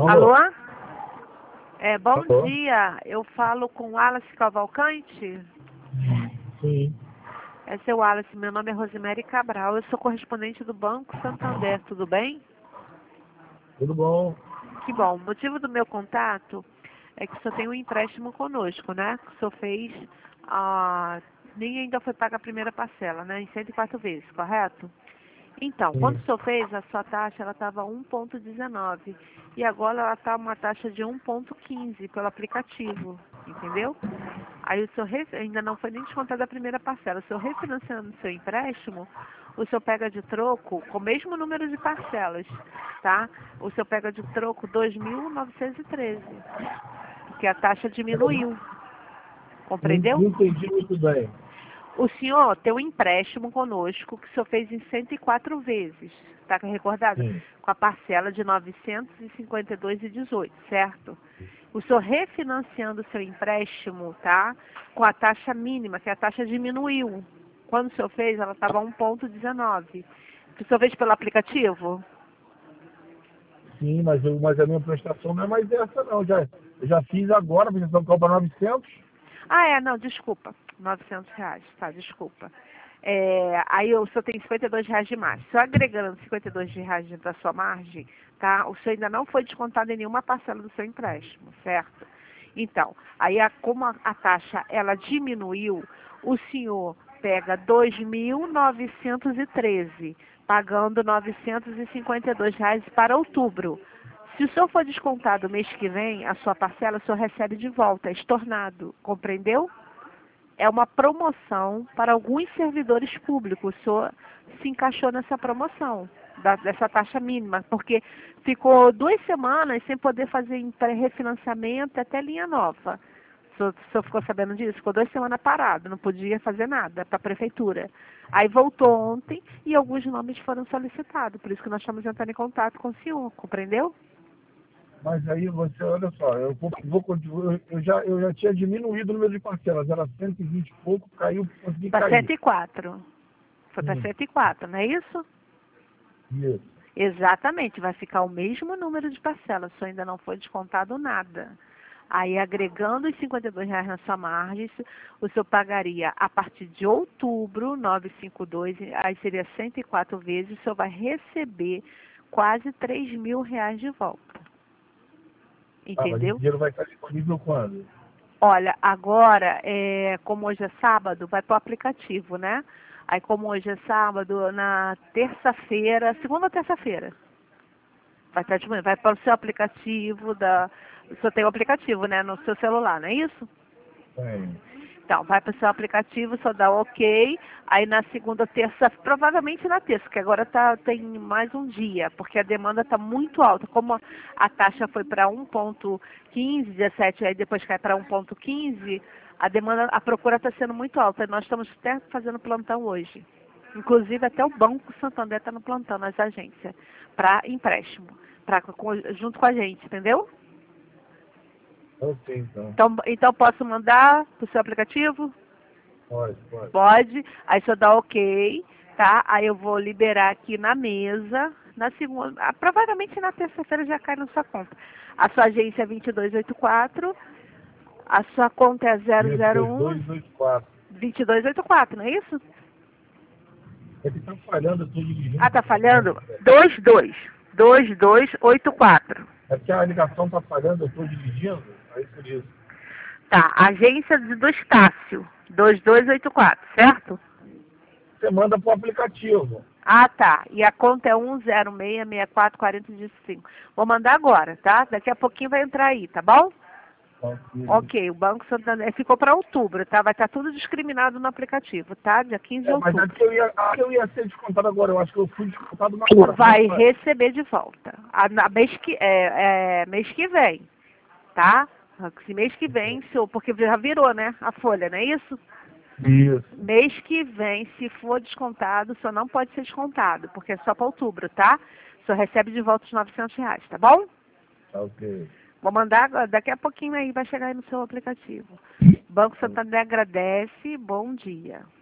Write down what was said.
Alô? Alô? Bom Alô? dia. Eu falo com Wallace Cavalcante? Sim. É seu Wallace, meu nome é Rosemary Cabral. Eu sou correspondente do Banco Santander, tudo bem? Tudo bom? Que bom. O motivo do meu contato é que o senhor tem um empréstimo conosco, né? Que o senhor fez, nem ainda foi paga a primeira parcela, né? Em 104 vezes, correto? Então, quando Sim. o senhor fez, a sua taxa ela estava 1,19 e agora ela está uma taxa de 1,15 pelo aplicativo, entendeu? Aí o senhor ainda não foi nem descontada a primeira parcela. O senhor refinanciando o seu empréstimo, o senhor pega de troco com o mesmo número de parcelas, tá? O senhor pega de troco 2.913, porque a taxa diminuiu, Não compreendeu? entendi muito bem. O senhor tem um empréstimo conosco que o senhor fez em 104 vezes, está recordado? Sim. Com a parcela de 952,18, certo? O senhor refinanciando o seu empréstimo, tá? Com a taxa mínima, que a taxa diminuiu. Quando o senhor fez, ela estava 1,19. O senhor fez pelo aplicativo? Sim, mas a minha prestação não é mais essa, não. Eu já fiz agora, a prestação cobra 900. Não, desculpa. R$ 900, tá, desculpa. Aí o senhor tem R$ 52 de margem. Se eu agregando R$ 52 da sua margem, tá? O senhor ainda não foi descontado em nenhuma parcela do seu empréstimo, certo? Então, aí como a taxa ela diminuiu, o senhor pega 2.913, pagando R$ 952 para outubro. Se o senhor for descontado mês que vem, a sua parcela, o senhor recebe de volta, é estornado, compreendeu? É uma promoção para alguns servidores públicos. O senhor se encaixou nessa promoção, dessa taxa mínima, porque ficou 2 semanas sem poder fazer refinanciamento até linha nova. O senhor ficou sabendo disso? Ficou 2 semanas parado, não podia fazer nada para a prefeitura. Aí voltou ontem e alguns nomes foram solicitados, por isso que nós estamos entrando em contato com o senhor, compreendeu? Mas aí você, olha só, eu já tinha diminuído o número de parcelas. Era 120 e pouco, caiu, consegui Para cair. 104. Foi para Sim. 104, não é isso? Isso. Exatamente, vai ficar o mesmo número de parcelas, só ainda não foi descontado nada. Aí, agregando os R$ 52 na sua margem, o senhor pagaria a partir de outubro, 952, aí seria 104 vezes, o senhor vai receber quase R$ 3.000 de volta. Ah, mas esse Entendeu? dinheiro vai estar disponível quando? Olha, agora, como hoje é sábado, vai para o aplicativo, né? Aí, como hoje é sábado, na terça-feira, segunda ou terça-feira, vai estar disponível. Vai para o seu aplicativo o senhor tem o aplicativo, né, no seu celular, não é isso? Tem. Então, vai para o seu aplicativo, só dá OK. Aí na segunda, terça, provavelmente na terça, que agora tem mais um dia, porque a demanda está muito alta. Como a taxa foi para 1,15, 17, aí depois cai para 1,15, a procura está sendo muito alta. Nós estamos até fazendo plantão hoje. Inclusive até o Banco Santander está no plantão, nas agências, para empréstimo, junto com a gente, entendeu? Ok, então. Então posso mandar para o seu aplicativo? Pode, pode. Pode. Aí o senhor dá OK, tá? Aí eu vou liberar aqui na mesa. Na segunda, provavelmente na terça-feira já cai na sua conta. A sua agência é 2284, a sua conta é Isso, 001 2284. 2284, não é isso? É que tá falhando, eu tô dirigindo, Ah, tá tá vendo? falhando? 2284. É que a ligação tá falhando, eu tô dirigindo, aí por isso. Tá, agência do Estácio, 2284, certo? Você manda pro aplicativo. Ah, tá. E a conta é 106644015. Vou mandar agora, tá? Daqui a pouquinho vai entrar aí, tá bom? Ok. Ok, o Banco Santander ficou para outubro, tá? Vai estar tudo discriminado no aplicativo, tá? Dia 15 de Mas outubro. a que eu ia ser descontado agora, eu acho que eu fui descontado agora. Como é que Vai faz? receber de volta. Mês que vem, tá? Esse mês que vem, porque já virou, né? A folha, não é isso? Isso. Mês que vem, se for descontado, só não pode ser descontado, porque é só para outubro, tá? Só recebe de volta os R$ 900, tá bom? Tá ok. Vou mandar agora, daqui a pouquinho aí, vai chegar aí no seu aplicativo. Banco Santander agradece, bom dia.